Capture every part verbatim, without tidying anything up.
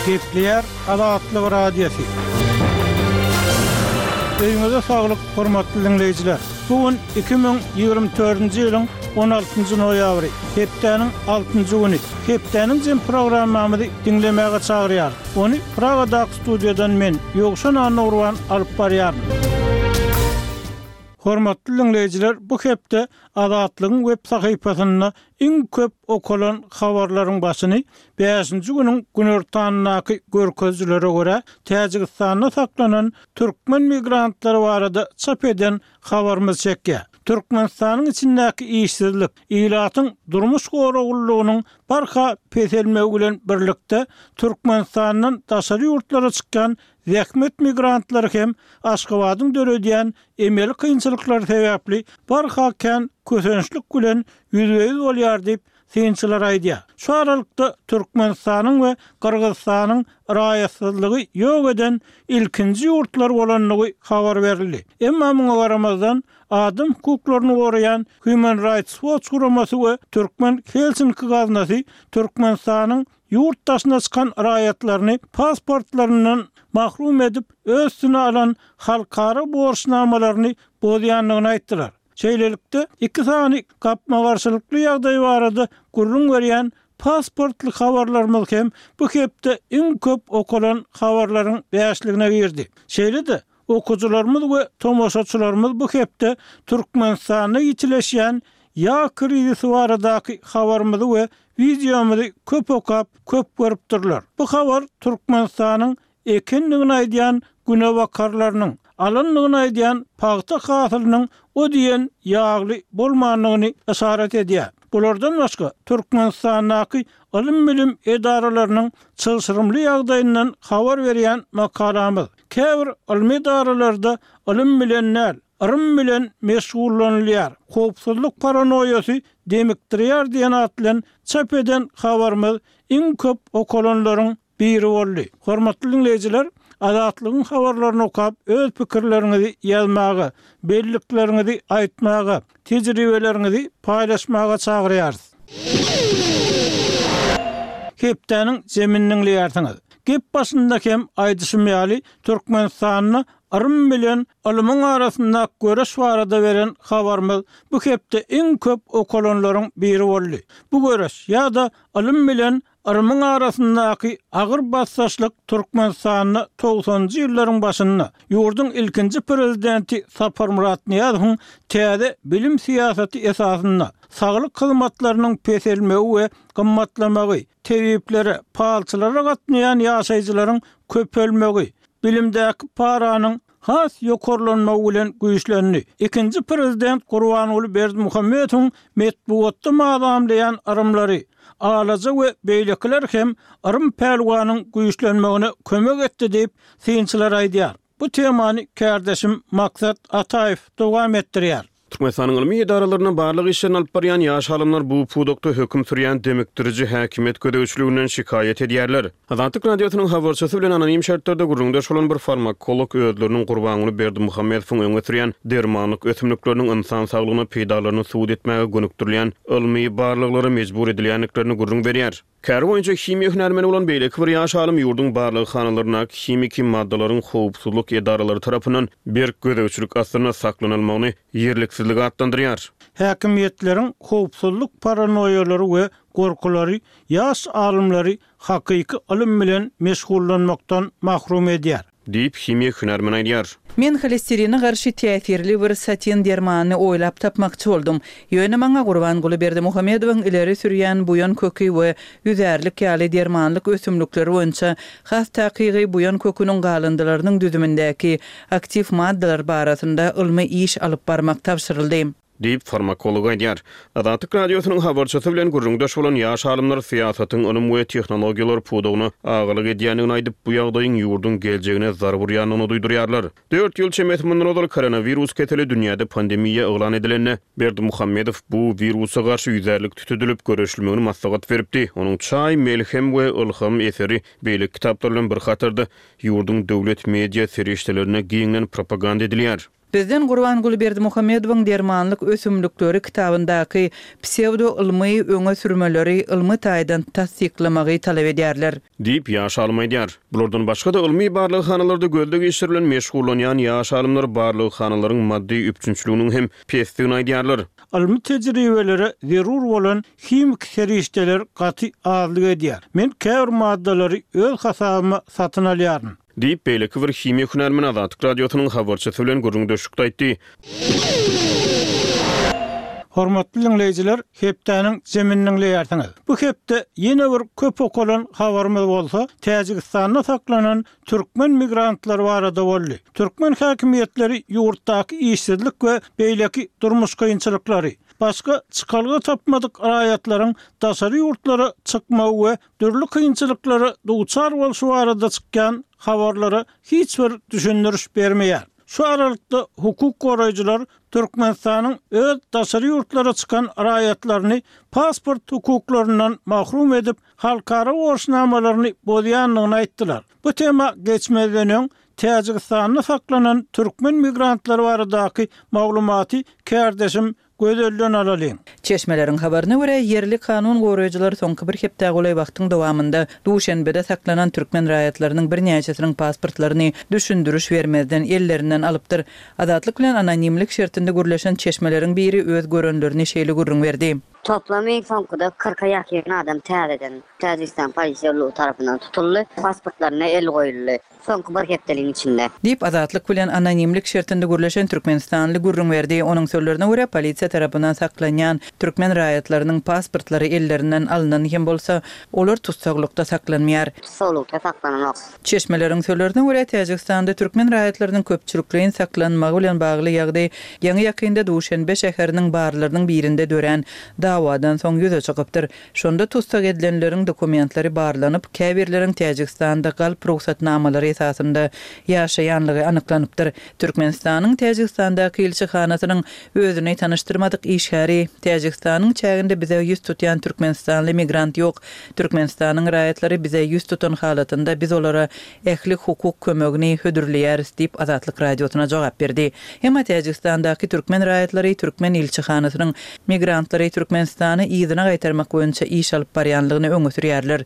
Kepler Azatlyk Radiosu. Öýüňize saglyk, hormatly dinleýijiler. Bugün iki bin ýygrimi dördünji ýylyň on altynjy noýabry, hepdeniň altynjy güni. Hepdeniň jem programmamyzy dinlemäge çagyrýar. Ony Pragadaky studiýadan men Ýogşan Anurwan alyp barýarmyn. Hormatly dinleýijiler, bu hepde Azatlygyň web sahypasyna iň köp okulan habarlaryň başyny beşinji güniň günortanynaky görkezlere görä Täjikistanda saklanan türkmen migrantlary barada çap eden habarymyz çekýär. Türkmenistanyň içindäki işsizlik, ilatyň durmuş goragullygynyň barha peselmegi bilen birlikde Türkmenistanyň daşary ýurtlara çykkan zähmet migrantlary hem Aşgabatyň döredýän emeli kynçylyklary sebäpli barha kän kösençlik bilen ýüzbeýiz bolýar diýip synçylar aýdýar. Şu aralykda Türkmenistanyň we Kyrgyzstanyň raýatsyzlygy ýok eden ilkinji ýurtlar bolanlygy habar berildi. Emma muňa garamazdan adam hukuklaryny goraýan Human Rights Watch guramasy we Türkmen Helsinki gaznasy Türkmenistanyň yurttaşyna çykan raýatlaryny pasportlarynyň mahrum edip özüne alan halkara borçnamalaryny bozýanlygyny aýtdylar. Şeýlelikde iki sany gapma garşylykly ýagdaý barada gurrun berýän pasportly habarlarymyz hem bu hepde iň köp okulan habarlaryň beşligine girdi. Şeýlede okujularymyz we tomoşaçylarymyz bu hepde Türkmenistanyna ýitileşýän ýa krizisi baradaky habarymyzy we videomyzy köp okap, köp görüpdirler. Bu habar Türkmenistanyň ekenligini aýdýan günebakarlarynyň alanlygyny aýdýan paýta hasylynyň o diýen ýagly bolmanlygyny esaret edýär. Bulardan başga Türkmenistanyň ilim bilim edaralarynyň çylşyrymly ýagdaýyndan habar berýän makalamyz. Käbir ilim edaralarda ilim bilenler ırım bilen meşgullanýar. Howpsuzlyk paranoýasy demikdirýär diýen atlan çap eden habarymyz iň köp okulanlaryň biri boldy. Hormatly dinleýijiler, Azatlygyň habarlaryny okap öz pikirleriňizi ýazmagy, belliklerinizi aýtmagy, tejribeleriňizi paýlaşmaga çagyrýarys. Hepdeniň jemininiň ýartyňyz. Gep başynda hem aýdyşmaly Türkmenistanyň arym bilen alymyň arasynda göreş barada beren habarymyz bu hepde iň köp okulanlaryň biri boldy. Bu göreş ýa-da alym bilen arymyň arasyndaky agyr bassaşlyk Türkmenistanyň togsanjy ýyllaryň başynda ýurdun ilkinji prezidenti Sapar Murat Niýazowyň täze bilim siýasaty esasynda saglyk hyzmatlarynyň peselmegi we gymmatlamagy, tebiplere, palçylara gatnaýan ýaşaýjylaryň köpelmegi, bilimdäki paranyň has ýokarlanmagy bilen güýçlenýär. Ikinji prezident Gurbanuly Berdimuhammedowyň metbuatda maýamlayan arymlary alaja we beýlekler hem arym pelwanyň güýçlenmegine kömek etdi diýip synçylar aýdýar. Bu temany kardeşim Maksat Ataýew dowam etdirýär. Türkmenistanyň ilmi edaralarynyň barlyk işlerini alyp barýan ýaş alymlar bu pudokda hökm sürýän demekdiriji häkimet gödäwçiliginden şikayet edýärler. Azatlyk radiosynyň habarçysy bilen anonim şartlarda gurrundaş bolan bir farmakolog özleriniň Gurbanyny Berdimuhammedowyň öňe sürýän dermanlyk ösümlikleriniň insan saglygyna peýdalaryny suwut etmäge gönükdirilýän ilmi barlyklary mejbur edilýänliklerini gurrun berýär. Kär boýunça himiýa hünärmeni bolan beýleki bir ýaş alym ýurdun barlyk hanalaryna kimiki maddalaryň howpsuzlyk edaralary tarapyndan bir gödäwçilik astyna saklanylmagyny ýerliksizlik adlandyrýar. Häkimetleriň howpsuzlyk paranoýalary we gorkulary ýaş alymlary hakyky ilim bilen meşgullanmakdan mahrum edýär diýip himiýa hünärmeni aýdýar. Men holesterine garşy täsirli bir satin dermanyny oýlap tapmakçy boldum. Ýöne maňa Gurbanuly Berdimuhammedowyň ileri sürýän buýan kökü we ýüzärlik ýaly dermanlyk ösümlikleri boýunça has takygy buýan köküniň galyndylarynyň düzümindäki aktiv maddalar barasynda ilmi iş alyp barmak tapşyryldy. Diýip farmakolog aýdýar. Azatlyk radiosynyň habarçysy bilen gurrundaş bolan ýaş alymlar siýasatyň önem we tehnologiýalar pudogyny agalyk edýänini aýdyp bu ýagdaýyň ýurdun geljegine zar burýanyny duýdurýarlar. dört ýyl çemesminden odal koronavirus keteli dünýäde pandemiýa eglan edilende Berdimuhammedow bu wirusa garşy ýüzärlik tütüdülip göreşilmegini maslahat beripdi. Onuň çay, melhem we ilham eseri beýle kitaplar bilen bir hatarda ýurdun döwlet media serişdelerine giňlen propaganda edilýär. Bizden Gurbanguly Berdimuhammedowyň Dermanlyk ösümlükleri kitabyndaky pseudo ilmi öňe sürmeleri ilmi taýdan tasdiklamagy talap edýärler. Diýip ýaş alim aýdýar. Bulardan başga da ilmi barlykhanalarda göldeg işlerilen meşgullanýan ýaş alimler barlykhanalarynň maddi üpçünçliginiň hem pesdigini aýdýarlar. Ilmi tejribeleri zerur bolan kimik serişdeler gaty azlyk edýär. Men käbir maddalary öz hasabyma satyn alýaryn. Diýip beýleki bir himiýa hünärmeni Azatlyk radiosynyň habarçysy bilen gurrundaşykda aýtdy. Hormatly dinleýijiler, hepdäniň zeminiň leýärsiňiz. Bu hepde ýene bir köp okulan habarymyz bolsa, Täjikistanda saklanan türkmen migrantlar barada boldy. Türkmen häkimetleri ýurtdaky işsizlik we beýleki durmuş kynçylyklary, başga çykalgy tapmadyk raýatlaryň daşary ýurtlara çykmagy we dürli kynçylyklary duçar bolşy barada çykkan habarlara hiç bir düşündürüş bermeýär. Şu aralykda hukuk goraýjylar Türkmenistanyň öz daşary ýurtlara çykan raýatlaryny pasport hukuklaryndan mahrum edip halkara borçnamalaryny bozýanlygyny aýtdylar. Bu tema geçmeden öň Täjikistanda saklanan türkmen migrantlar baradaky maglumaty kärdeşim gözellän alalyň. Çeşmeleriň habaryna görä, yerli kanun goraýjylar soňky bir hepde golay wagtyň dowamında Duşanbede saklanan türkmen raýatlarynyň bir näçesiniň pasportlaryny düşündürüş bermezden ellerinden alypdyr. Azatlyk bilen anonimlik şertinde gürleşen çeşmeleriň biri öz görenlerini şeýle gurrun berdi. Toplamy soňkyda kırka ýakyn adam täzeden Täjikistan polisiýaly tarapyndan tutuldy, pasportlaryna el goýuldy. Soňky bir hepdeliň içinde. Diýip Azatlyk bilen anonimlik şertinde gürleşen Türkmenistanly gurrun berdi. Onuň sözlerine görä, polisiýa tarapyndan saklanýan türkmen raýatlarynyň pasportlary ellerinden alynan hem bolsa, olar tutsaglykda saklanmaýar. Tutsaglykda saklanýar. Çeşmeleriň sözlerine görä, Täjikistanda türkmen raýatlarynyň köpçülikligiň saklanmagy bilen bagly ýagdaý ýaňy ýakynda Duşanbe şäheriniň barlarynyň birinde dören dawadan soň ýüze çykypdyr. Şonda tutsag edilenleriň dokumentlary barlanyp, käbirleriň Täjikistanda galyp ruhsatnamalary esasynda ýaşaýanlygy anyklanypdyr. Türkmenistanyň Täjikistanda elçihanasynyň özüni tanıştırmadyk işgäri Täjikistanyň çäginde bize ýüz tutýan türkmenistanly migrant ýok. Türkmenistanyň raýatlary bize ýüz tutan halatynda biz olara ählik hukuk kömegini hödürleýäris diýip Azatlyk radiosyna jogap berdi. Hemme Täjikistandaky türkmen raýatlary türkmen elçihanasynyň migrantlary Türkmenistany ýygyna gaýtarmak boýunça iş alyp barýanlygyny öňe sürýärler.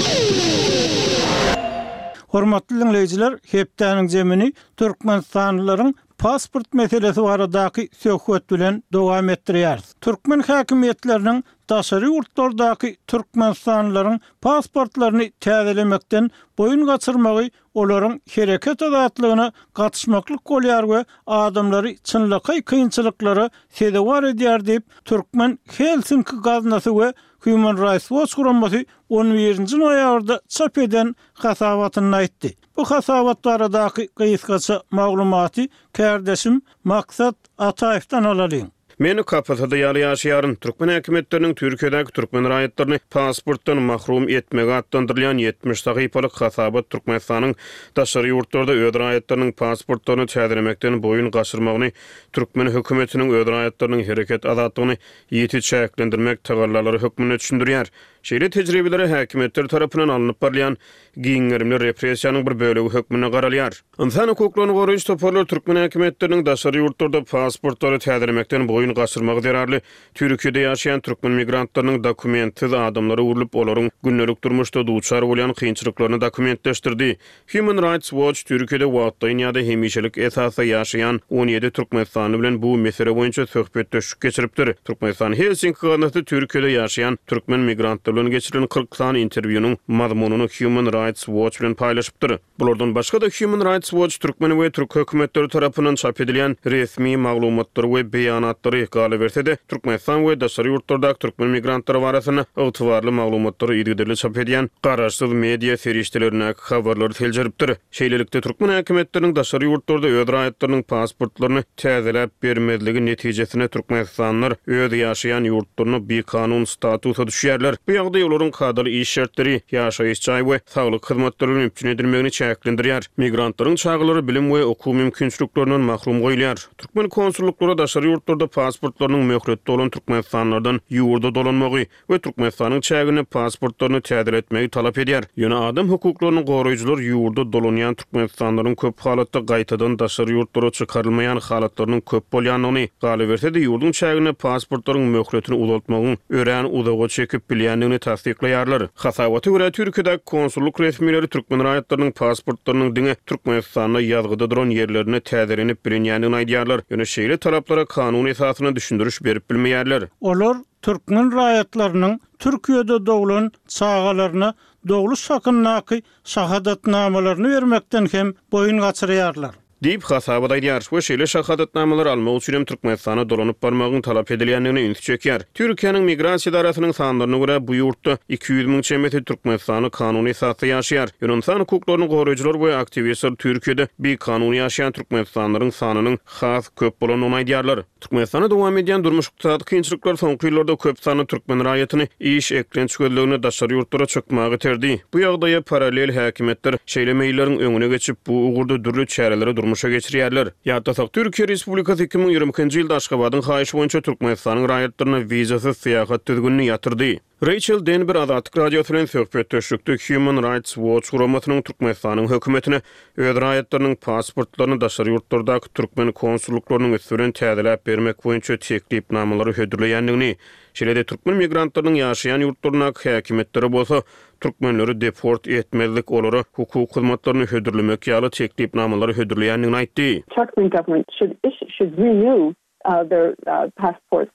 Hormatly dinleýijiler, hepdäniň zemini türkmenistanlylaryň pasport meselesi baradaky söhbet bilen dowam etdirýär. Türkmen häkimetleriniň daşary ýurtlardaky türkmenistanlylaryň pasportlaryny täzelemekden boyun gaçyrmagy olaryň hereket azatlygyna gatnaşmaklyk bolýar we adamlary çynlyky kynçylyklary sedewar edýär diýip Türkmen Helsinki gaznasy we Human Rights Watch guramasy on birinji noýabrda çap eden hasabatyny aýtdy. Bu hasabat baradaky gysgaça maglumaty kärdeşim Maksat Ataýevdan alalyň. Meni kapatada ýaly ýaşaýaryn türkmen häkimetleriniň Türkiýedäki türkmen raýatlaryny pasportdan mahrum etmege atlandyrylýan yetmiş sahypalyk hasabat Türkmenistanyň daşary ýurtlarda öz raýatlarynyň pasportlaryny çäderemekden boyun gaçyrmagyny, türkmen hökümetiniň öz raýatlarynyň hereket azatlygyny ýeti çäklendirmek tagarlary hökmüne düşündirýär. Şeýle tejribeleri häkimetler tarapyndan alınıp barlayan giňerimli repressiýanyň bir bölegi hökmüne garalýar. Insan hukuklaryny goraýjy toparlar türkmen häkimetleriniň daşary ýurtlarda pasportlary täderemekden boyun gaçyrmagy derarly Türkiýede ýaşaýan türkmen migrantlarynyň dokumentsiz adamlara urulyp olaryň günnelik durmuşda duçar bolan kynçylyklaryny dokumentleşdirdi. Human Rights Watch Türkiýede wagt dünýäde hemişelik esasda ýaşaýan on ýedi türkmenistany bilen bu mesele boýunça söhbetleşik geçiripdir. Türkmenistan Helsinki gaznasy Türkiýede ýaşaýan türkmen migrantlar bilen geçirilen kırk sany interwýunyň mazmunyny Human Rights Watch bilen paýlaşypdyr. Bulardan başga da Human Rights Watch türkmen we türk hökümetleri tarapyndan çap edilýän resmi maglumatlar we beýanatlary galy berse de Türkmenistan we daşary ýurtlardaky türkmen migrantlary barasyna ygtybarly maglumatlary ýerli çap edýän garaşsyz media serişdelerine habarlary teljeripdir. Şeýlelikde türkmen häkimetleriniň daşary ýurtlarda öz raýatlarynyň pasportlaryny täzelep bermezligi netijesinde Türkmenistanlylar öz ýaşaýan ýurtlaryny bir kanun statusa düşýärler. Bu ýagdaý olaryň kadaly iş şertleri, ýaşaýyş jaý we saglyk hyzmatlaryny mümkin edilmegini çäklendirýär. Migrantlaryň çağıları bilim we okuw mümkinçiliklerinden mahrum goýulýar. Türkmen konsulluklara daşary ýurtlarda pasportlarynyň möhretde bolan türkmenstanlardan ýurda dolanmagy we Türkmenistanyň çägini pasportlaryny tädil etmegi talap edýär. Ýöne adam hukuklaryny goraýjylar ýurda dolanýan türkmenstanlaryň köp halatda gaýtadan daşary ýurtlara çykarylmaýan halatlarynyň köp bolýanyny galy berse-de ýurdun çägini pasportlaryň möhretini uzatmagyň ören uzaga çekip bilýändigini tasdiklaýarlar. Hasabaty görä Türkiýede konsulluk resmileri türkmen raýatlarynyň pasportlarynyň diňe Türkmenistanyň ýazgyda duran ýerlerine täzelenip bilinýändigini aýdýarlar. Ýöne şeýle talaplara kanun esasyna düşündürüş berip bilmeýärler. Olar türkmen raýatlarynyň Türkiýede doglan çağalaryna dogly sakynnaky şahadatnamalaryny bermekden hem boyun gaçyrýarlar. Diýip hasaba daýdýar. Bu şeýle şahadatnamalar almak üçin Türkmenistana dolanyp barmagyň talap edilýändigini ünti çekýär. Türkiýanyň migrasiýa idarasynyň sanlaryna görä bu ýurtda iki ýüz miň çemeti Türkmenistany kanuny esasda ýaşaýar. Ýöne hukuklaryny goraýjylar we aktivistler Türkiýede bir kanuny ýaşaýan türkmenistanyň sanynyň has köp bolanyny aýdýarlar. Türkmenistana dowam edýän durmuş ykdysady kynçylyklar soňky ýyllarda köp sanly türkmen raýatyny iş eklençiligine daşary ýurtlara çykmagy terdi. Bu ýagdaýa paralel häkimetler şeýle meýillerin öňüne geçip bu ugurda dürli çärelere durmuşa geçirýärler. Ýa-da Türkiýe Respublikasy iki miň ýigrimkinji ýylda Aşgabatyň haýyşy boýunça Türkmenistanyň raýatlaryna wizasyz seýahat düzgünini ýatyrdy. Rachel Denber Adatyk radiosynyň söhbetdeşlikde Human Rights Watch guramatynyň Türkmenistanyň hökümetine öz raýatlarynyň pasportlaryny daşary ýurtlardaky türkmen konsulluklarynyň ösüren täzeläp bermek boýunça teklipnamalary hödürleýändigini, şeýle-de türkmen migrantlarynyň ýaşaýan ýurtlaryna häkimetleri bolsa türkmenleri deport etmezlik olary hukuk hyzmatlaryny hödürlemek ýaly teklipnamalary hödürleýändigini aýtdy. Turkmen government should should renew uh, their uh, passports.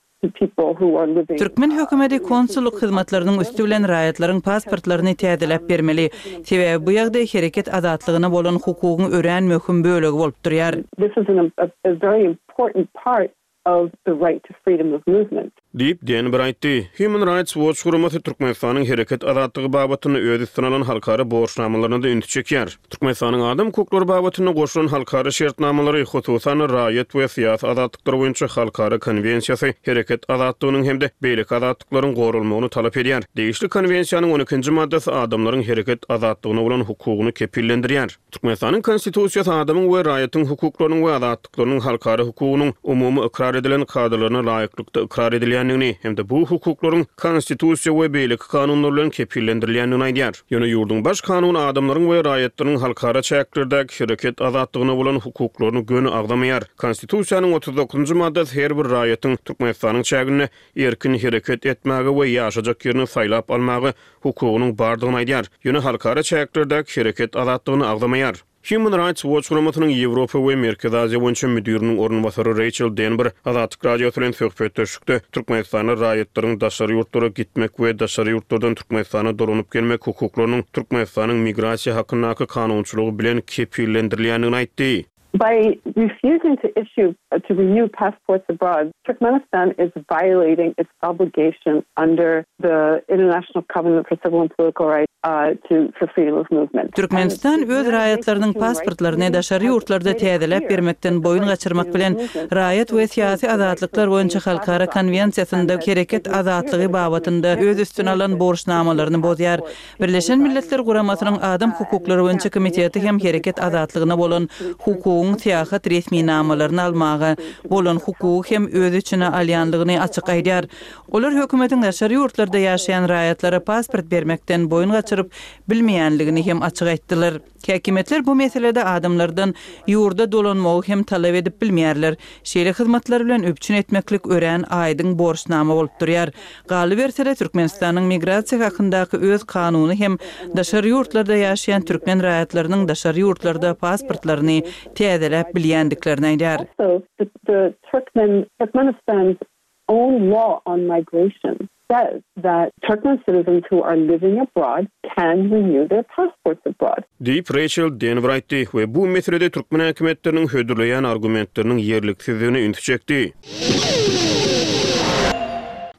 Türkmen hökümeti konsulluk hyzmatlarynyň üstü bilen raýatlaryň pasportlaryny täzeläp bermeli. Sebäbi bu ýagdaý hereket adatlygyna bolan hukugyň ören möhüm bölegi bolup durýar. This is an, a, a very important part of the right to freedom of movement. Diýip Denber aýtdy. Human Rights Watch guramaty Türkmenistanyň hereket adatlygy babatyny öz üstüne alan halkara borçnamalaryny da ünti çekýär. Türkmenistanyň adam hukuklary babatyny goşulan halkara şertnamalary hususan raýat we siýasat adatlykları boýunça halkara konwensiýasy hereket adatlygynyň hemde beýlik adatlyklaryň gorulmagyny talap edýär. Degişli konwensiýanyň on ikinji maddesi adamlaryň hereket adatlygyna bolan hukugyny kepillendirýär. Türkmenistanyň konstitusiýasy adamyň we raýatyň hukuklarynyň we adatlyklarynyň halkara hukugynyň umumy ikrar edilen kadaryna laýyklykda ikrar edilýän hem de bu hukuklaryň konstitusiýa we beýlik kanunlar bilen kepillendirilýändigini aýdýar. Ýöne ýurdun baş kanuny adamlaryň we raýatlaryň halkara çäklerdäki hereket adatlygyna bolan hukuklaryny göni agdamaýar. Konstitusiýanyň otuz dokuzunji maddesi her bir raýatyň Türkmenistanyň çägine erkin hereket etmäge we ýaşajak ýerini saýlap almagy hukugynyň bardygyny aýdýar. Ýöne halkara çäklerdäki hereket adatlygyny agdamaýar. Human Rights Watch guramatynyň Ýewropa we Merkez Aziýa boýunça müdiriniň ornubasary Rachel Denber Adatyk radiosyny bilen söhbetdeşlikde Türkmenistanyň raýatlarynyň daşary ýurtlara gitmek we daşary ýurtlardan Türkmenistana dolanyp gelmek hukuklarynyň Türkmenistanyň migrasiýa hakkyndaky kanunçylygy bilen kepillendirilýändigini aýtdy. By refusing to issue uh, to renew passports abroad, Turkmenistan is violating its obligation under the International Covenant for Civil and Political Rights uh, to for freedom of movement. Türkmenistan öz raýatlarynyň pasportlaryny daşary ýurtlarda täzeläp bermekden boyun gaçyrmak bilen raýat we siýasy azatlyklar boýunça halkara konwensiýasynda hereket azatlygy babatynda öz üstüne alan borçnamalaryny bozýar. Birleşen Milletler Guramatynyň adam hukuklary boýunça komiteti hem hereket azatlygyna bolan hukuk siýasat resmi namalaryny almagy bolan hukuky hem öz üçine alýanlygyny açyk aýdýar. Olar hökümetiň daşary ýurtlarda ýaşaýan raýatlara pasport bermekden boyun gaçyryp bilmeýänligini hem açyk aýtdylar. Häkimetler bu meselede adamlardan ýurda dolanmagy hem talap edip bilmeýärler. Şeýle hyzmatlar bilen öpçün etmeklik ören aýdyň borçnama bolup durýar. Galy bersede Türkmenistanyň migrasiýa hakyndaky öz kanuny hem daşary ýurtlarda ýaşaýan türkmen raýatlarynyň daşary ýurtlarda pasportlaryny täzeläp bilýändiklerini aýdýar. So the, the Turkmen Turkmenistan's own law on migration says that Turkmen citizens who are living abroad can renew their passports abroad. Diýip Rachel Denver aýtdy we bu meselede türkmen häkimetleriniň hödürleýän argumentleriniň ýerliksizligine ünti çekdi.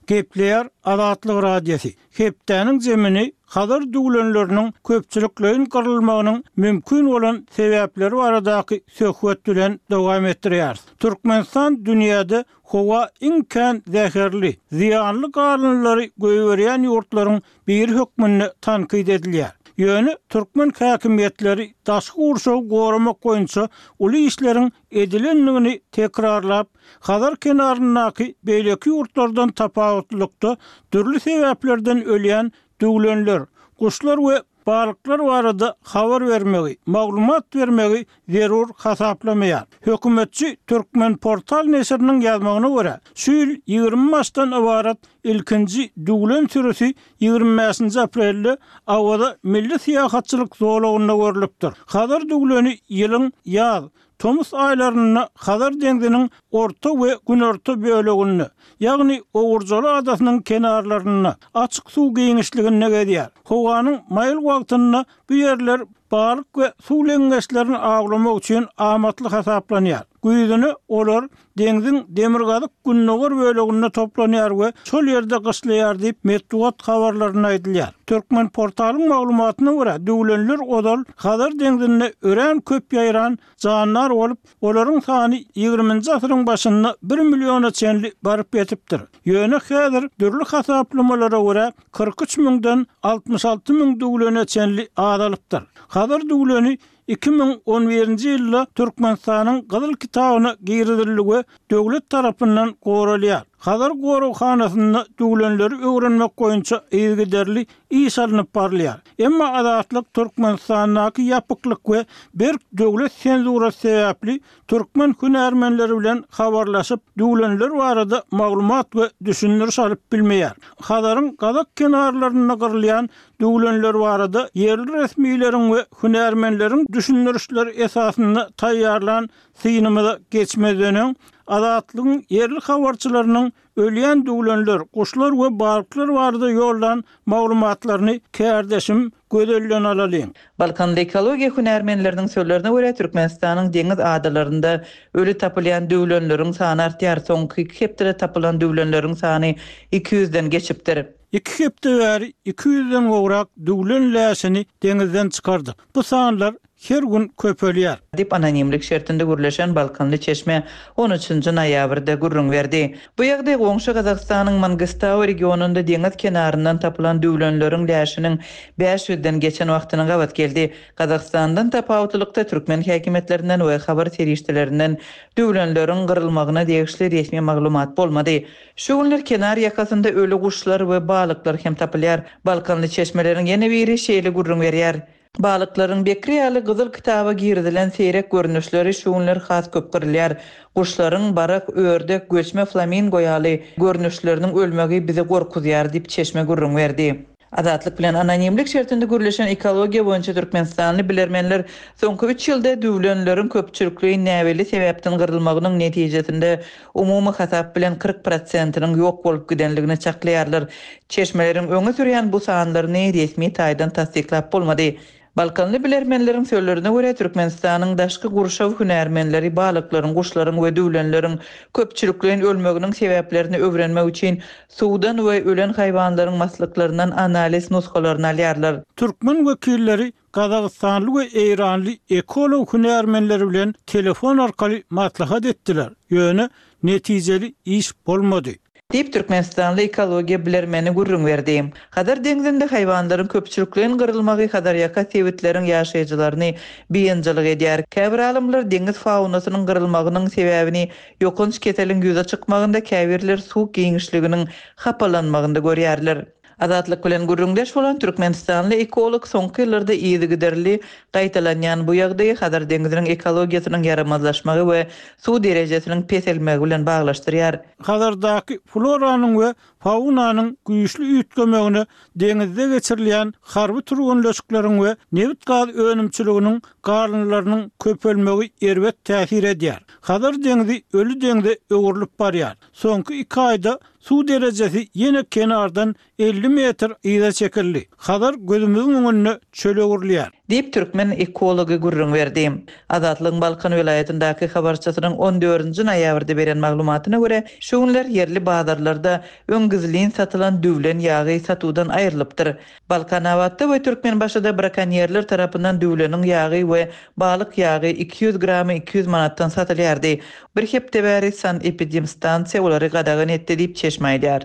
Kepler Azatlyk radiosu. Hepdäniň zemini Hadar duglenleriniň köpçüliklerin qırylmagynyň mümkin bolan sebäpleri baradaky söhbet bilen dowam etdirýär. Türkmenistan dünýäde howa iňkän zäherli, ziyanly galynlary göýberýän ýurtlaryň bir hökmüni tankyd edilýär. Ýöne Türkmen häkimetleri daşky urşaw goramak boýunça uly işleriň edilenligini tekrarlap, Hadar kenaryndaky beýleki ýurtlardan tapawutlykda türli sebäplerden ölýän duglenler, kuşlar we balıklar barada habar vermegi, maglumat vermegi zerur hasaplamaýar. Hökümetçi Türkmen portal nesiriniň ýazmagyna görä, şu ýyl ýygrimi maçdan ibarat ilkinji duglen sürüsi ýygrimi beşinji aprelde awada milli syýahatçylyk zolagyna görülipdir. Hadar dugleni ýylyň ýaz Tomus aylaryna Hadar deňdiniň orta we günorta bölegini, ýagny Owurjaly adasynyň kenarlaryna açyk suw giňişligine gedýär. Howanyň maýıl wagtyna bu ýerler balyk we suw leňeşlerini aglamak üçin amatly hasaplanýar. Güýdüni olar deňdiň demirgazyk günnöger bölegine toplanýar we şol ýerde gyşlaýar diýip metduat habarlaryna aýdylýar. Türkmen portalyň maglumatyna görä, duglenler odal Hadar deňdine ören köp ýaýran janlar bolup, olaryň sany ýygrimiňji asyryň başynda bir milliona çenli baryp ýetipdir. Ýöne häzir dürli hasaplamalara görä kırk üç miňden altmış alty miň duglene çenli adalypdyr. Hadar dugleni iki bin on birinji ýylda Türkmenistanyň Gyzyl kitabyna giridiligi döwlet tarapyndan goralýar. Hadar gorowhanasynda duglenleri öwrenmek boýunça ýygyderli iş alınıp barlýar. Emma Azatlyk Türkmenistanyň ýapyklyk we bir döwlet senzura sebäpli türkmen hünärmenleri bilen habarlaşyp duglenler barada maglumat we düşündiriş alyp bilmeýär. Hadaryň gazak kenarlaryna gyrylýan duglenler barada yerli resmiýlerin we hünärmenleriň düşündirişleri esasynda taýýarlan synymyda geçmezden Azatlygyň yerli habarçylarynyň ölýän duglenler, kuşlar we balıklar barada ýoldan maglumatlaryny kärdeşim gödellen alalım. Balkanda ekologiya hünärmenleriniň sözlerine görä Türkmenistanyň deňiz adalarynda ölü tapylýan duglenleriň sany artýar. Soňky iki hepde tapylan duglenleriň sany iki yüzden geçipdir. iki hepde bäri iki yüzden gowrak duglen läşini deňizden çykardy. Bu sanlar her gün köpelýär. Dip anonimlik şertinde gürleşen Balkanly çeşme on üçünji noýabrda gurrun berdi. Bu ýagdaý goňşy Gazakstanyň Mangustaw regionunda deňiz kenaryndan tapylan duglenleriň läşiniň beş yüzden geçen wagtyna gabat geldi. Gazakstandan tapawutlykda türkmen häkimetlerinden we habar terişdelerinden duglenleriň gyrylmagyna degişli resmi maglumat bolmady. Şu günler kenar ýakasynda ölü guşlar we balyklar hem tapylýar. Balkanly çeşmeleriň ýene biri şeýle gurrun berýär. Balıkların Bekriyalı Gyzyl kitaba girdilen seyrek görünüşleri şuunlar has köp gyrylýar. Kuşların barak, ördek, göçme flamingo ýaly görünüşleriniň ölmegi bize gorkuzýar diýip çeşme gurrun berdi. Azatlyk bilen anonimlik şertinde gürleşen ekologiya boýunça Türkmenistanly bilermenler soňky üç ýylda duglenleriň köpçülikliği näweli sebäpden gyrylmagynyň netijesinde umumy hasap bilen kırk prosentynyň ýok bolup gidenligini çaklaýarlar. Çeşmeleriň öňe sürýän bu sanlaryny resmi taýdan tasdiklap bolmady. Balkanly bilermenleriň sözlerine görä Türkmenistanyň daşky gurşaw hünärmenleri balyklaryň, guşlaryň we duglenleriň köpçülikliğin ölmeginiň sebäplerini öwrenmek üçin suwdan we ölen haýwanlaryň maslaklарынан analiz nuskalaryny alýarlar. Türkmen wekilleri Gazakstanly we Eýranly ekolog hünärmenleri bilen telefon arkaly maslahat etdiler. Ýöne netijeli iş bolmady. Dip Türkmenistanly ekologiya bilermeni gurrun berdi. Hadar deňizinde haýwanlaryň köpçülikliğin gyrylmagy hadar ýaka sebäpleriň ýaşaýjylaryny beýanjylyk edýär. Käbir alymlar deňiz faunasynyň gyrylmagynyň sebäbini ýokunç keteliň ýüze çykmagynda, käbirler suw giňişliginiň hapalanmagynda görýärler. Azatlyk bilen gurrundaş bolan Türkmenistanly ekolog soňky ýyllarda ýygyderli gaýtalanýan bu ýagdaýy Hadar deňiziniň ekologiýasynyň ýaramazlaşmagy we suw derejesiniň peselmegi bilen baglaşdyrýar. Hadardaky floranyň we faunanyň güýçli üýtgemegine deňizde geçirilýän harby turgunlaşyklaryň we nebit gaz önümçiliginiň garynlarynyň köpelmegi erbet täsir edýär. Hadar deňizi ölü deňde öwürlüp barýar. Soňky iki aýda suw derejesi ýene kenardan elli metr ýyza çekildi. Hadar gözümiziň öňünde çölegirlýär. Dip Türkmen ekology gurrun berdi. Azatlygyň Balkan welaýatyndaky habarçysynyň on dördünji noýabrda beren maglumatyna görä, şu günler yerli bazarlarda öňgi gizliň satylan düwlen ýagy satudan aýrylypdyr. Balkanavatda we Türkmenbaşyda brakonyerler tarapyndan düwleniň ýagy we balyk ýagy iki yüz gramy iki yüz manatdan satylýardy. Bir hepde bäri san epidemistansiýa olary gadagan etdi diýip çeşmeýär.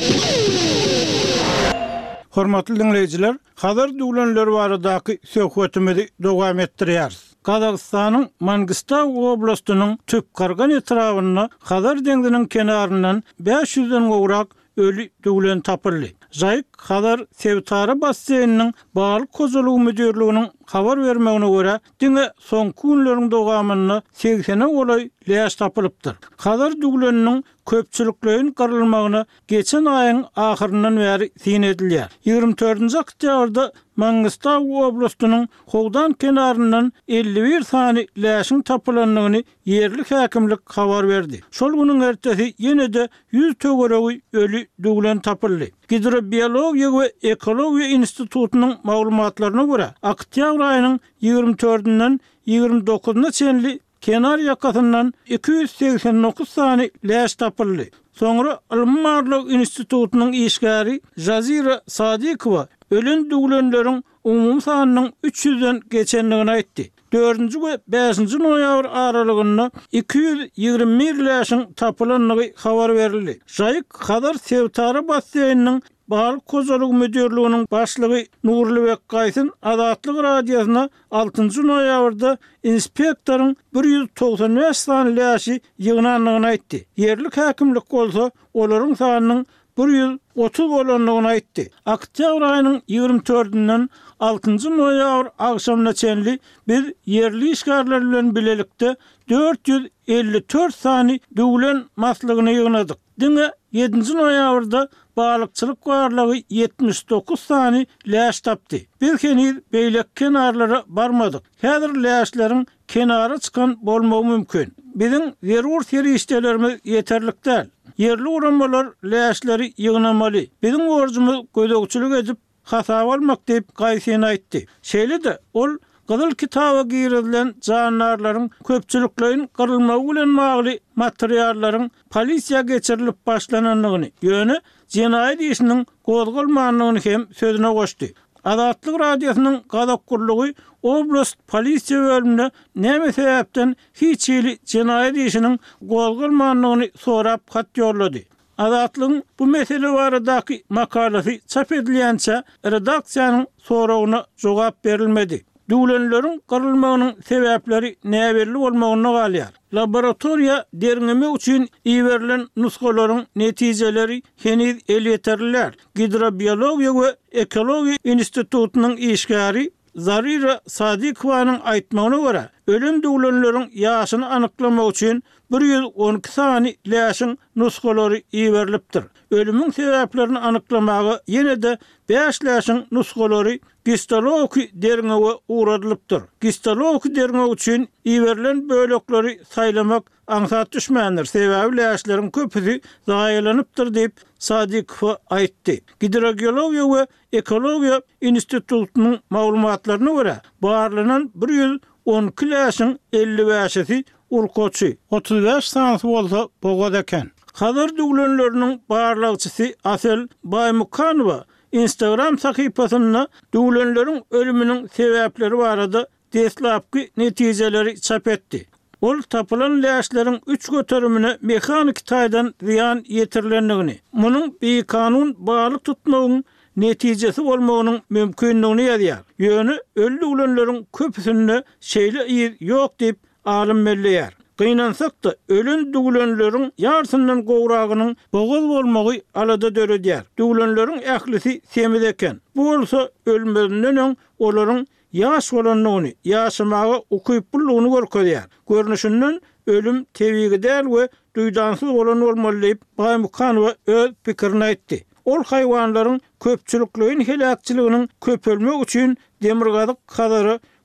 Hormatly dinleyijiler, hazır düwlenler baradaky söhbetimizi dowam etdirýäris. Kazakstanyň Mangistau oblastynyň Tüpkargan etrawyna Hazar deňiziniň kenaryndan beş yüzden gowrak ölü düwlen tapyldy. Jaýyk Hazar Sevtara basseýniniň balyk kozulugy müdürliginiň habar bermegine görä, diňe soňky günleriň dowamyny segsene olay leýäş tapylypdyr. Hazar düwleniniň köpçüliklerin garylmagyny geçen aýyň ahyryndan bäri sin edilýär. ýygrimi dördünji oktýabrda Mangistau oblastynyň Howdan kenaryndan elli bir sany läşiň tapylanlygyny yerlik häkimlik habar berdi. Şol güniň ertesi ýene-de yüz töweregi ölü düwlen tapyldy. Hidrobiologiya we ekologiya institutunyň maglumatlaryna görä, oktýabr aýynyň ýygrimi dördünden ýygrimi dokuzyna çenli kenar ýakasyndan iki yüz seksen dokuz sany läş tapyldy. Soňra Ilmiýarlyk institutunyň işgäri Jazira Sadikowa ölen düwlenleriň umum sanynyň üç yüzden geçenligini aýtdy. dördünji we beşinji noýabr aralygynda iki yüz ýygrimi bir läşiň tapylanlygy habar berildi. Jaýyk Hazar Sevtara basseýniniň balyk kozulugy müdürliginiň başlygy Nurlubek Gaýsyn Azatlyk radiosyna altynjy noýabrda inspektoryň bir yüz togsan beş sany läşi ýygnanlygyny aýtdy. Yerlik häkimlik bolsa olaryň sanynyň bir yüz otuz bolanlygyny aýtdy. Oktýabr aýynyň ýygrimi dördünden altynjy noýabr agşamna çenli bir yerli işgärler bilen bilelikde dört yüz elli dört sany düwlen maslygyny ýygnadyk. Diňe ýedinji noýabrda balykçylyk barlygy yetmiş dokuz sany läş tapdy. Bir kenir beýlek kenarlara barmadyk. Häzir läşleriň kenara çykan bolmagy mümkin. Biziň zerur seri işlerimiz yeterlik däl. Yerli uranmalar läşleri ýygnamaly. Biziň borjumyz gödökçülük edip hasap almak diýip Gaýsyn aýtdy. Şeýle-de ol Gyzyl kitaba girilen jandarlaryň köpçüliklerin garylmagy bilen bagly materiallaryň polisiýa geçirilip başlananlygyny, ýöne jenaýat işiniň gozgalmanlygyny hem sözüne goşdy. Azatlyk radiosynyň gadakgurlugy oblast polisiýa bölümine näme sebäpden hiç ýyly jenaýat işiniň gozgalmanlygyny sorap hat ýollady. Azatlyň bu mesele baradaky makalasy çap edilýänçe redaksiýanyň soragyna jogap berilmedi. Düwlenleriň garylmagynyň sebäpleri näberli bolmagyna galýar. Laboratoriýa derňeme üçin iýerilen nuskalaryň netijeleri heniz el ýeterliler. Hidrobiologiya we ekologiya institutunyň işgäri Zarira Sadikowanyň aýtmagyna görä, ölen düwlenleriň ýaşyny anyklamak üçin bir yüz on iki sany läşiň nuskalary iýerilipdir. Ölümüň sebäplerini anyklamagy ýene-de beş läşiň nuskalary histologi derňewe uradylypdyr. Histologi derňe üçin iýerilen bölekleri saýlamak aňsat düşmändir. Sebäbi läşleriň köpüsi zaýalanypdyr diýip Sadikow aýtdy. Hidrogeologiya we ekologiya institutunyň maglumatlaryna görä, barlanan bir yüz on iki läşiň elli beşi urkoçy, otuz beş sany bolsa bogad eken. Hazır düwlenleriniň barlagçysy Asel Baymukanowa Instagram sahypasynda düwlenleriň ölüminiň sebäpleri barada deslapky netijeleri çap etdi. Ol tapılan läşleriň üç götürümine mekanik taýdan ziyan ýetirilenligini, munyň bir kanun balyk tutmagyň netijesi bolmagynyň mümkinligini ýazýar. Ýöne ölü ulanlaryň köpüsinde şeýle ýer ýok diýip alim belleýär. Gynansak da ölen düwlenleriň ýartyndan gowragynyň bogoz bolmagy alada döredýär. Düwlenleriň ählisi semiz eken. Bu bolsa ölmeden öň olaryň ýaş bolanlygyny, ýaşamagy ukyp bulgyny görkezýär. Görnüşinden ölüm tebigi däl we duýdansyz bolan bolmaly diýip Baymukanowa öz pikirini aýtdy. Ol haýwanlaryň köpçüliklerin helakçylygynyň köpelmek üçin demirgazyk kadary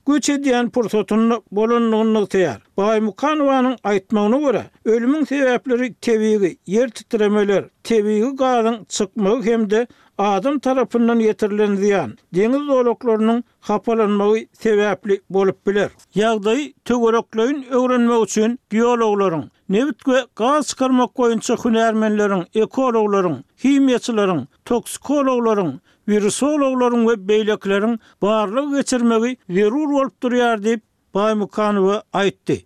güç ediyen pursatyny bolanlygyny täýär. Baýmukanowyň aýtmagyna görä, ölümüň sebäpleri tebigi, yer titremeler, tebigi gazyň çykmagy hemde adam tarapyndan yetirilen ziyan, deňiz zooloklarynyň hapalanmagy sebäpli bolup biler. Ýagdaý tögereklerin öwrenmek üçin geologlaryň, nebit we gaz çykarmak boýunça hünärmenleriň, ekologlaryň, himiýaçylaryň, toksikologlaryň, virusologlaryň we beýlekleriň barlygy geçirmegi zerur bolup durýar diýip Baýmukanow aýtdy.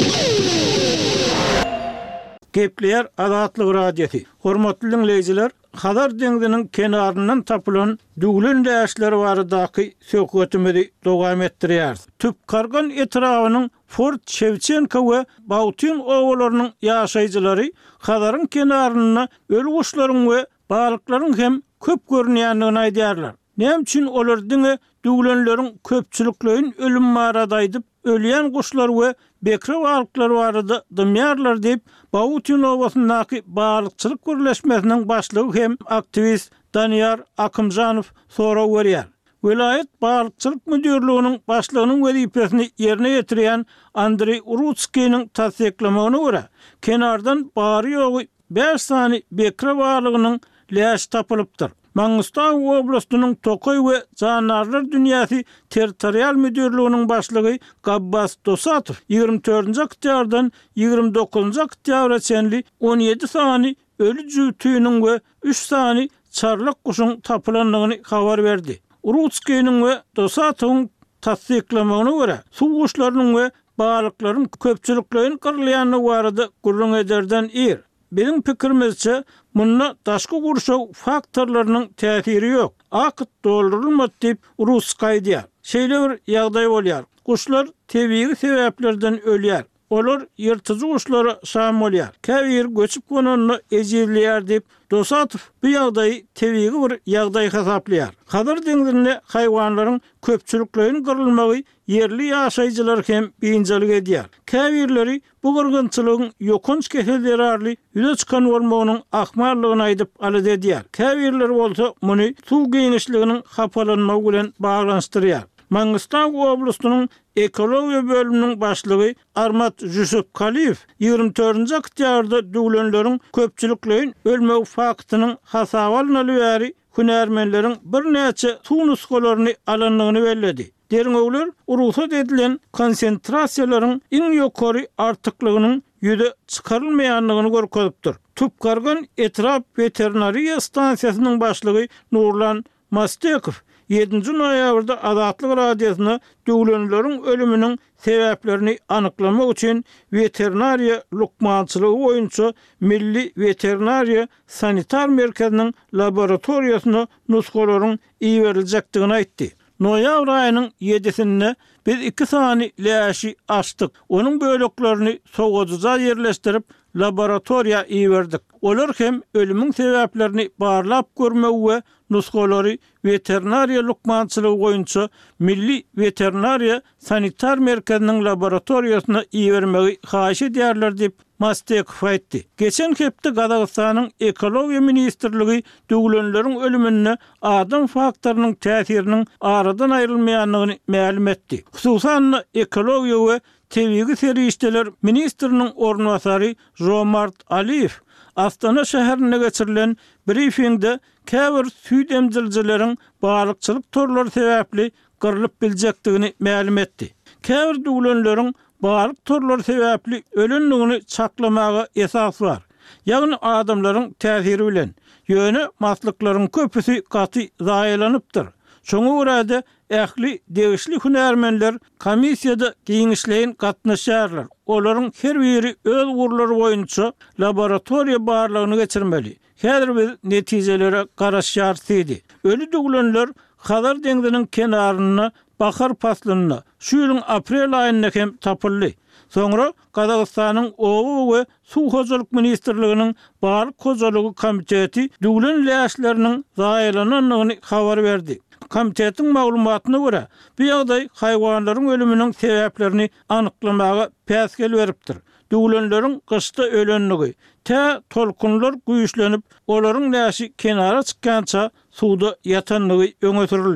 Gepler Azatlyk radiosi. Hormatly dinleýijiler, Hazar deňiziniň kenaryndan tapylan duglen däşleri baradaky söhbetimizi dowam etdirýär. Tüp kargan etrawynyň Fort Shevchenko we Bautin owalarynyň ýaşaýjylary Hazaryň kenaryna öl guşlaryň we balyklaryň hem köp görnýändigini aýdýarlar. Näme üçin olar diňe duglenleriň köpçüliklerin ölüm maradaýdyp ölýän guşlar we bekre balyklar barada dymýarlar diýip Bautin owasynyň balykçylyk gürleşmesiniň başlygy hem aktivist Danyar Akymjanow soraw berýär. Vilayet balykçylyk müdürliginiň başlygynyň wezipesini ýerine ýetirýän Andrey Urutskiyniň tasdiklamagyna görä, kenardan bary ýogy beş sany bekre balygynyň läş tapylypdyr. Mangystal oblastynyň Tokoy we Janarlar dünýäsi territorial müdürliginiň başlygy Gabbas Dosatow ýygrimi dördünji oktýabrdan ýygrimi dokuzunji oktýabra çenli on ýedi sany ölü jüýtüýüniň we üç sany çarlak guşyň tapylanlygyny habar berdi. Urutskiyniň we Dosatowyň tasdiklamagyna görä, suw guşlarynyň we balyklaryň köpçüliklerini gyrlaýanyny barada gurrun ederden ir. Benim pikirimizce munna daşky gurşaw faktorlarynyň täsiri ýok. Akyt doldurulmady diýip Urutskiy aýdýar. Şeýle bir ýagdaý bolýar. Guşlar tebigi sebäplerden ölýär. Olar ýyrtyjy guşlara şam bolýar. Käbir göçüp gonanyny ejizleýär diýip Dosatow bu ýagdaýy tebigi bir ýagdaý hasaplaýar. Hazar deňizinde haýwanlaryň köpçüliklerini gyrylmagy yerli ýaşaýjylar hem biňjelik edýär. Käbirleri bu gyrgynçylygyň ýokunç keselleri ýüze çykan bolmagynyň ahmarlygyny aýdyp alady edýär. Käbirler bolsa muny suw geňişliginiň hapalanmagy bilen baglanşdyrýar. Mangystal oblastynyň ekologiýa bölüminiň başlygy Armat Jusuf Kaliyev ýygrimi dördünji oktýabrda duglenleriň köpçüliklerin ölmegi faktynyň hasabalyny bäri hünärmenleriň bir näçe suw nuskalaryny alanlygyny belledi. Derňegler urusat edilen konsentrasiýalaryň iň ýokary artyklygynyň ýüze çykarylmaýanlygyny görkezipdir. Tupkargan etraf veterinariýa stansiýasynyň başlygy Nurlan Mastekow ýedinji noýabrda Azatlyk radiosyna duglenleriň ölüminiň sebäplerini anyklamak üçin veterinariýa lukmançylygy boýunça Milli Veterinariýa Sanitar Merkeziniň laboratoriýasyna nuskalaryň iýeriljekdigini aýtdy. Noýabr aýynyň ýedisinde biz iki sany läşi açdyk. Onuň böleklerini soňguja ýerleşdirip laboratoriýa iýerdik. Olar hem ölümüň sebäplerini barlap görmek we nuskalary veterinariýa lukmançylygy boýunça Milli Veterinariýa Sanitar Merkeziniň laboratoriýasyna iýermegi haýy edýärler diýip Mastekow aýtdy. Geçen hepde Gazagystanyň ekologiýa ministrligi duglenleriň ölümine adam faktorynyň täsiriniň aradan aýrylmaýanlygyny ma'lum etdi. Hususan ekologiýa we tebigi serişdeler ministriniň ornwasary Romart Aliyev Astana şäherine geçirilen briefingde käbir süýt emjiljileriň balykçylyk torlary sebäpli gyrlyp biljekdigini ma'lum etdi. Käbir duglenleriň balyk torlary sebäpli ölenligini çaklamaga esas bar. Ýagny adamlaryň täsiri bilen ýöne maslyklaryň köpüsi gaty zaýalanypdyr. Şoňa görä ähli degişli hünärmenler komissiýada giňişleýin gatnaşýarlar. Olaryň her biri öz gurlary boýunça laboratoriýa barlygyny geçirmeli. Häzir biz netijelere garaşýarsydy. Ölü duglenler Hazar deňiziniň kenaryna bahar paslyna şu ýylyň aprel aýynda hem tapyldy. Soňra Gazagystanyň owu we suw hojalyk ministrliginiň balyk hojalygy komiteti duglen läşleriniň zaýalananyny habar berdi. Komitetiň maglumatyna görä, bu ýagdaý haýwanlaryň ölüminiň sebäplerini anyklamaga päsgel beripdir. Duglenleriň gyşda ölenligi, tä tolkunlar güýçlenip, olaryň läşi kenara çykkança suwda ýatanlygy öňe sürildi.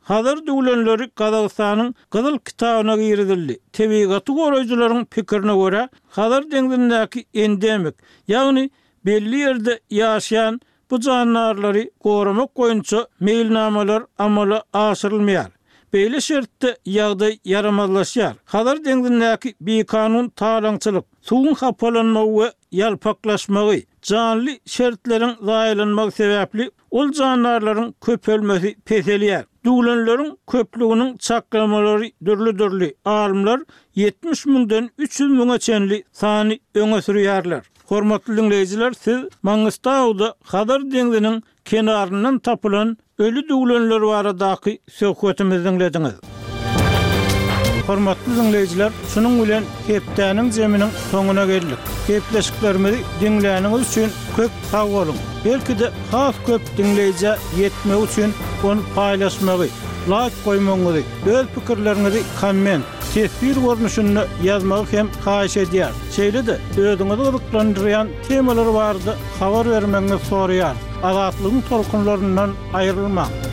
Hazır döwlenleri Kazakstanyň Gyzyl kitabyna giridildi. Tebigaty goraýjylaryň pikirine görä, hazır deňdindäki endemik, ýagny belli ýerde ýaşaýan bu jandarlary goramak goýunça meýilnamalar amala aşyrylmaýar. Beýle şertde ýagdaý yaramazlaşýar. Hazır deňdindäki bekanun talaňçylyk, suwun hapalanmagy we ýalpaklaşmagy, janly şertleriň zaýlanmagy sebäpli ol jandarlaryň köpelmesi peselýär. Duglanlaryň köpliginiň çaklamalary dürli-dürli. Alimler yetmiş miňden üç yüz miňe çenli sany öňe sürýärler. Hormatly dinleýijiler, siz Mangystawda Hazar deňdiniň kenaryndan tapylan ölü duglanlar baradaky söhbetimizi dinlediňiz. Hormatly dinleýijiler, şunuň bilen hepdäniň jeminiň soňuna geldik. Hepleşiklerimizi dinläniňiz üçin köp sag bolun. Belki de has köp dinleýije ýetmek üçin onu paýlaşmagy, like goýmagy, öz pikirlerinizi komment, tesbir görnüşünde ýazmagy hem haýyş edýär. Şeýle-de özüňizi gyzyklandyrýan temalar bardy, habar bermeňizi soraýar. Azatlygyň tolkunlaryndan aýrylmak.